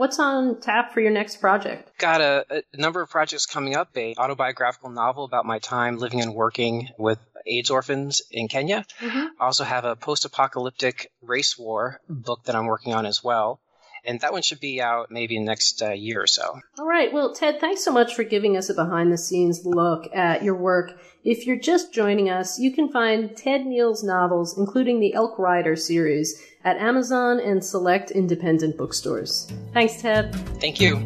on tap for your next project? Got a number of projects coming up, a autobiographical novel about my time living and working with AIDS orphans in Kenya. Mm-hmm. I also have a post-apocalyptic race war book that I'm working on as well. And that one should be out maybe in the next year or so. All right. Well, Ted, thanks so much for giving us a behind-the-scenes look at your work. If you're just joining us, you can find Ted Neal's novels, including the Elk Rider series, at Amazon and select independent bookstores. Thanks, Ted. Thank you.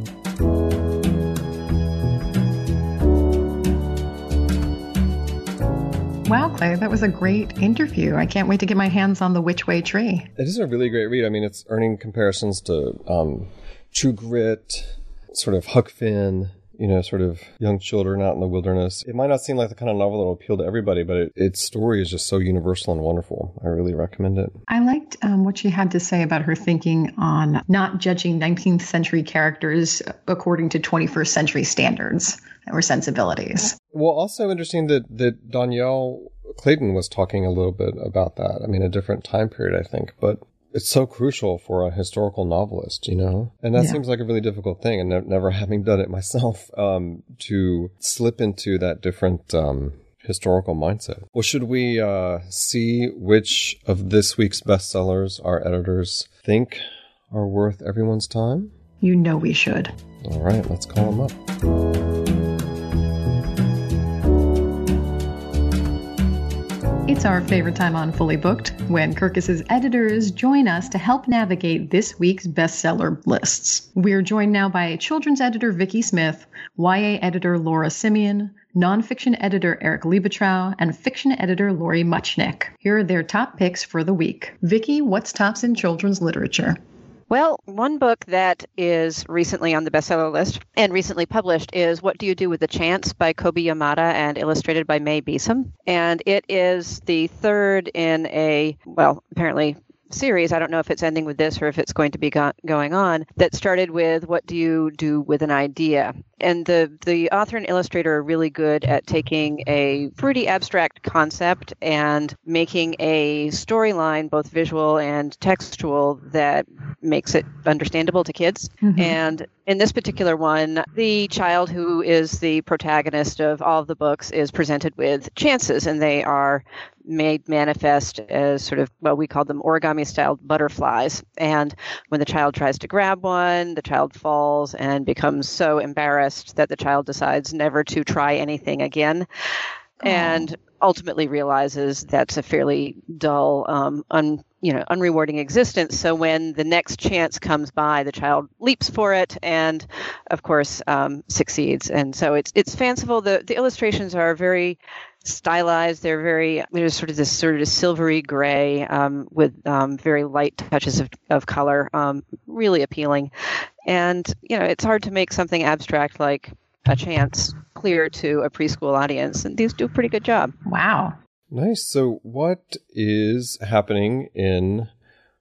Wow, Clay, that was a great interview. I can't wait to get my hands on The Which Way Tree. It is a really great read. I mean, it's earning comparisons to True Grit, sort of Huck Finn, sort of young children out in the wilderness. It might not seem like the kind of novel that will appeal to everybody, but its story is just so universal and wonderful. I really recommend it. I liked what she had to say about her thinking on not judging 19th century characters according to 21st century standards or sensibilities. Well, also interesting that Danielle Clayton was talking a little bit about that. I mean, a different time period, I think, but it's so crucial for a historical novelist, and that seems like a really difficult thing, and never having done it myself, to slip into that different historical mindset. Well, should we see which of this week's bestsellers our editors think are worth everyone's time? You know we should. All right, let's call them up. It's our favorite time on Fully Booked, when Kirkus's editors join us to help navigate this week's bestseller lists. We're joined now by children's editor Vicki Smith, YA editor Laura Simeon, nonfiction editor Eric Liebetrau, and fiction editor Lori Muchnick. Here are their top picks for the week. Vicki, what's tops in children's literature? Well, one book that is recently on the bestseller list and recently published is What Do You Do with the Chance by Kobi Yamada and illustrated by May Beeson. And it is the third in a, apparently series, I don't know if it's ending with this or if it's going to be going on, that started with What Do You Do with an Idea? And the author and illustrator are really good at taking a pretty abstract concept and making a storyline, both visual and textual, that makes it understandable to kids. Mm-hmm. And in this particular one, the child who is the protagonist of all of the books is presented with chances, and they are made manifest as sort of, we call them origami-style butterflies. And when the child tries to grab one, the child falls and becomes so embarrassed that the child decides never to try anything again, and ultimately realizes that's a fairly dull, unrewarding existence. So when the next chance comes by, the child leaps for it and, of course, succeeds. And so it's fanciful. The illustrations are very stylized. There's sort of this silvery gray with very light touches of color, really appealing. And, it's hard to make something abstract like a chance clear to a preschool audience. And these do a pretty good job. Wow. Nice. So what is happening in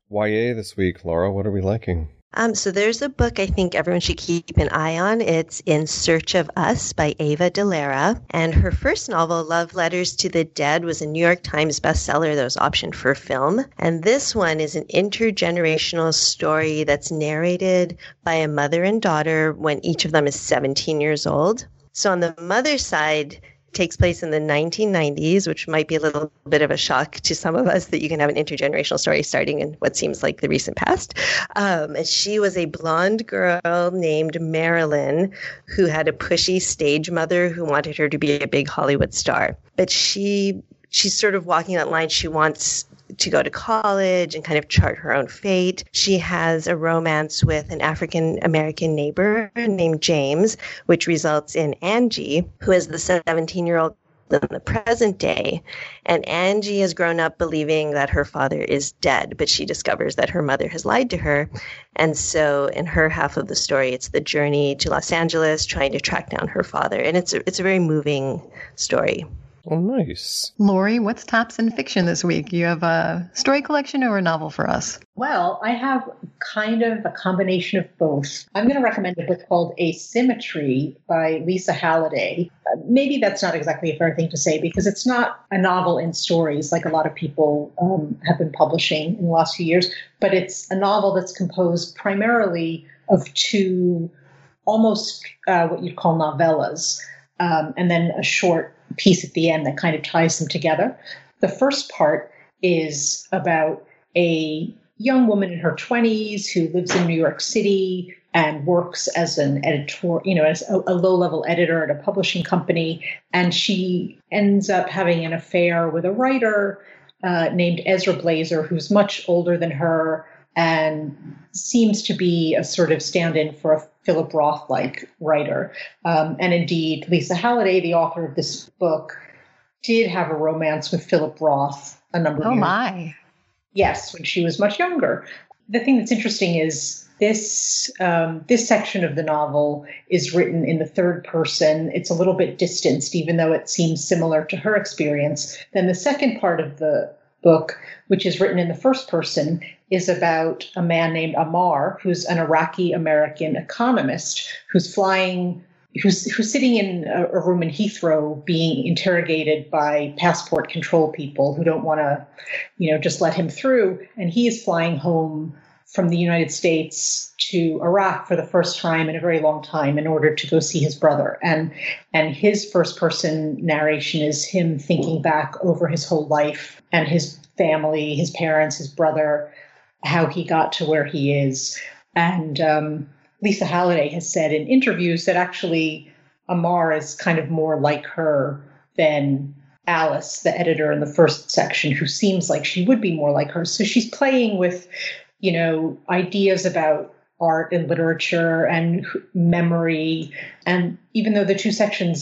YA this week, Laura? What are we liking? So there's a book I think everyone should keep an eye on. It's In Search of Us by Ava DeLera. And her first novel, Love Letters to the Dead, was a New York Times bestseller that was optioned for film. And this one is an intergenerational story that's narrated by a mother and daughter when each of them is 17 years old. So on the mother's side, takes place in the 1990s, which might be a little bit of a shock to some of us that you can have an intergenerational story starting in what seems like the recent past. And she was a blonde girl named Marilyn who had a pushy stage mother who wanted her to be a big Hollywood star. But she's sort of walking that line. She wants to go to college and kind of chart her own fate. She has a romance with an African-American neighbor named James, which results in Angie, who is the 17-year-old in the present day. And Angie has grown up believing that her father is dead, but she discovers that her mother has lied to her. And so in her half of the story, it's the journey to Los Angeles, trying to track down her father. And it's a very moving story. Oh, nice. Lori, what's tops in fiction this week? You have a story collection or a novel for us? Well, I have kind of a combination of both. I'm going to recommend a book called Asymmetry by Lisa Halliday. Maybe that's not exactly a fair thing to say because it's not a novel in stories like a lot of people have been publishing in the last few years, but it's a novel that's composed primarily of two almost what you'd call novellas, and then a short piece at the end that kind of ties them together. The first part is about a young woman in her 20s who lives in New York City and works as an editor, as a low-level editor at a publishing company. And she ends up having an affair with a writer named Ezra Blazer, who's much older than her and seems to be a sort of stand-in for a Philip Roth-like writer. And indeed, Lisa Halliday, the author of this book, did have a romance with Philip Roth a number of years. Oh, my. Yes, when she was much younger. The thing that's interesting is this section of the novel is written in the third person. It's a little bit distanced, even though it seems similar to her experience. Then the second part of the book, which is written in the first person, is about a man named Amar, who's an Iraqi-American economist who's sitting in a room in Heathrow being interrogated by passport control people who don't want to, just let him through. And he is flying home from the United States to Iraq for the first time in a very long time in order to go see his brother. And his first person narration is him thinking back over his whole life and his family, his parents, his brother, how he got to where he is. And Lisa Halliday has said in interviews that actually Amar is kind of more like her than Alice, the editor in the first section, who seems like she would be more like her. So she's playing with, ideas about art and literature and memory. And even though the two sections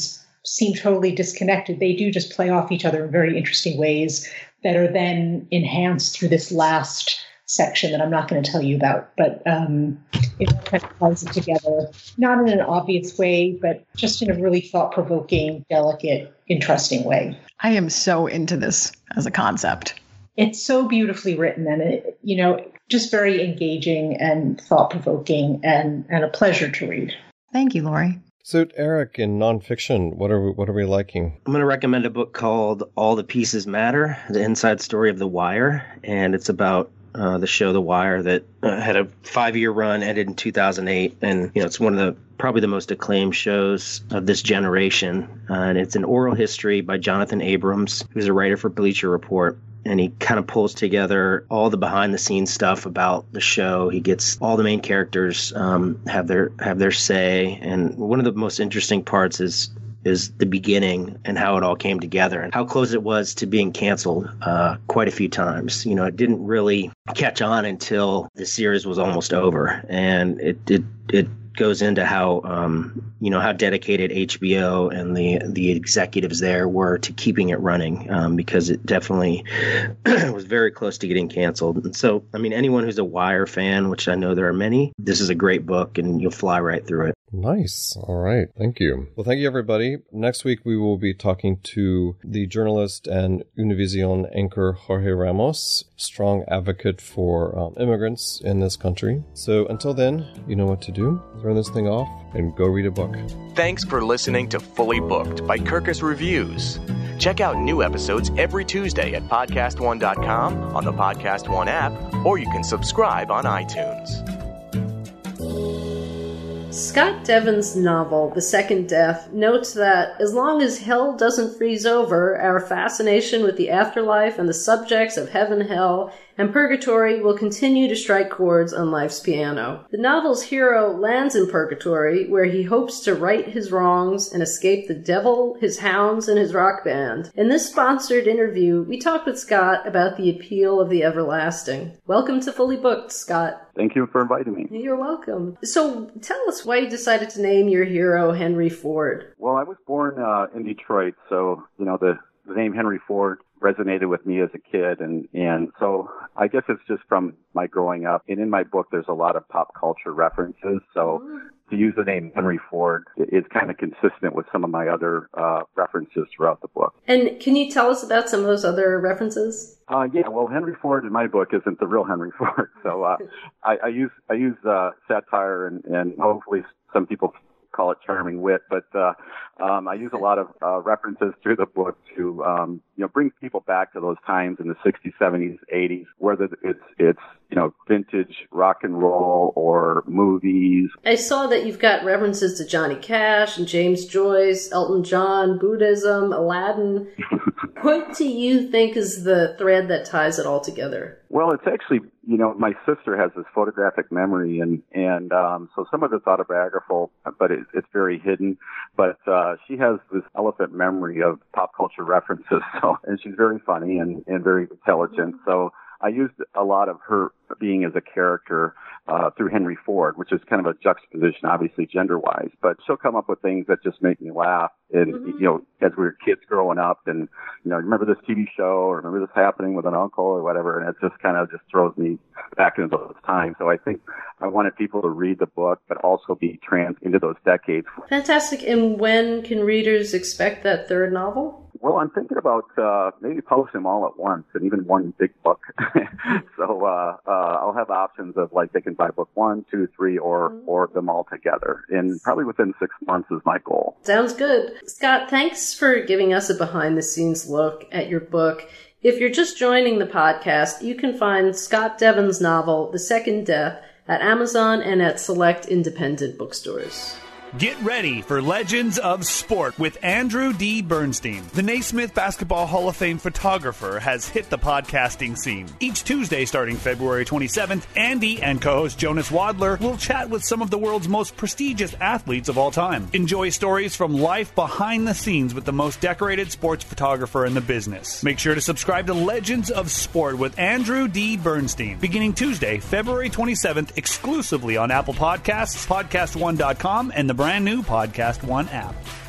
seem totally disconnected. They do just play off each other in very interesting ways that are then enhanced through this last section that I'm not going to tell you about. But it kind of ties it together, not in an obvious way, but just in a really thought-provoking, delicate, interesting way. I am so into this as a concept. It's so beautifully written, and it, just very engaging and thought-provoking, and a pleasure to read. Thank you, Lori. So, Eric, in nonfiction, what are we liking? I'm going to recommend a book called All the Pieces Matter: The Inside Story of The Wire, and it's about the show The Wire that had a 5-year run, ended in 2008, and it's one of probably the most acclaimed shows of this generation, and it's an oral history by Jonathan Abrams, who's a writer for Bleacher Report. And he kind of pulls together all the behind-the-scenes stuff about the show. He gets all the main characters have their say. And one of the most interesting parts is the beginning and how it all came together and how close it was to being canceled quite a few times. It didn't really catch on until the series was almost over, and it goes into how how dedicated HBO and the executives there were to keeping it running, because it definitely was very close to getting canceled. And so, anyone who's a Wire fan, which I know there are many, this is a great book and you'll fly right through it. Nice. All right. Thank you. Well, thank you, everybody. Next week, we will be talking to the journalist and Univision anchor Jorge Ramos, strong advocate for immigrants in this country. So until then, you know what to do. Turn this thing off and go read a book. Thanks for listening to Fully Booked by Kirkus Reviews. Check out new episodes every Tuesday at podcastone.com, on the Podcast One app, or you can subscribe on iTunes. Scott Devon's novel, The Second Death, notes that as long as hell doesn't freeze over, our fascination with the afterlife and the subjects of heaven, hell, and purgatory will continue to strike chords on life's piano. The novel's hero lands in purgatory, where he hopes to right his wrongs and escape the devil, his hounds, and his rock band. In this sponsored interview, we talked with Scott about the appeal of the everlasting. Welcome to Fully Booked, Scott. Thank you for inviting me. You're welcome. So tell us why you decided to name your hero Henry Ford. Well, I was born in Detroit, so, the name Henry Ford resonated with me as a kid, and so I guess it's just from my growing up. And in my book, there's a lot of pop culture references, so to use the name Henry Ford is kind of consistent with some of my other references throughout the book. And can you tell us about some of those other references? Yeah, well, Henry Ford in my book isn't the real Henry Ford, so I use satire and hopefully some people call it charming wit, but I use a lot of references through the book to bring people back to those times in the 60s, 70s, 80s, whether it's vintage rock and roll or movies. I saw that you've got references to Johnny Cash and James Joyce, Elton John, Buddhism, Aladdin. What do you think is the thread that ties it all together? Well, it's actually, my sister has this photographic memory, and so some of it's autobiographical, but it's very hidden. But she has this elephant memory of pop culture references, and she's very funny and very intelligent. So I used a lot of her being as a character through Henry Ford, which is kind of a juxtaposition, obviously gender-wise, but she'll come up with things that just make me laugh. And, as we were kids growing up and, remember this TV show or remember this happening with an uncle or whatever, and it just kind of just throws me back into those times. So I think I wanted people to read the book, but also be into those decades. Fantastic. And when can readers expect that third novel? Well, I'm thinking about maybe publish them all at once, and even one big book. So I'll have options of they can buy book 1, 2, 3, or them all together. And probably within 6 months is my goal. Sounds good. Scott, thanks for giving us a behind-the-scenes look at your book. If you're just joining the podcast, you can find Scott Devon's novel, The Second Death, at Amazon and at select independent bookstores. Get ready for Legends of Sport with Andrew D. Bernstein. The Naismith Basketball Hall of Fame photographer has hit the podcasting scene. Each Tuesday starting February 27th, Andy and co-host Jonas Wadler will chat with some of the world's most prestigious athletes of all time. Enjoy stories from life behind the scenes with the most decorated sports photographer in the business. Make sure to subscribe to Legends of Sport with Andrew D. Bernstein, beginning Tuesday, February 27th, exclusively on Apple Podcasts, PodcastOne.com, and the brand new Podcast One app.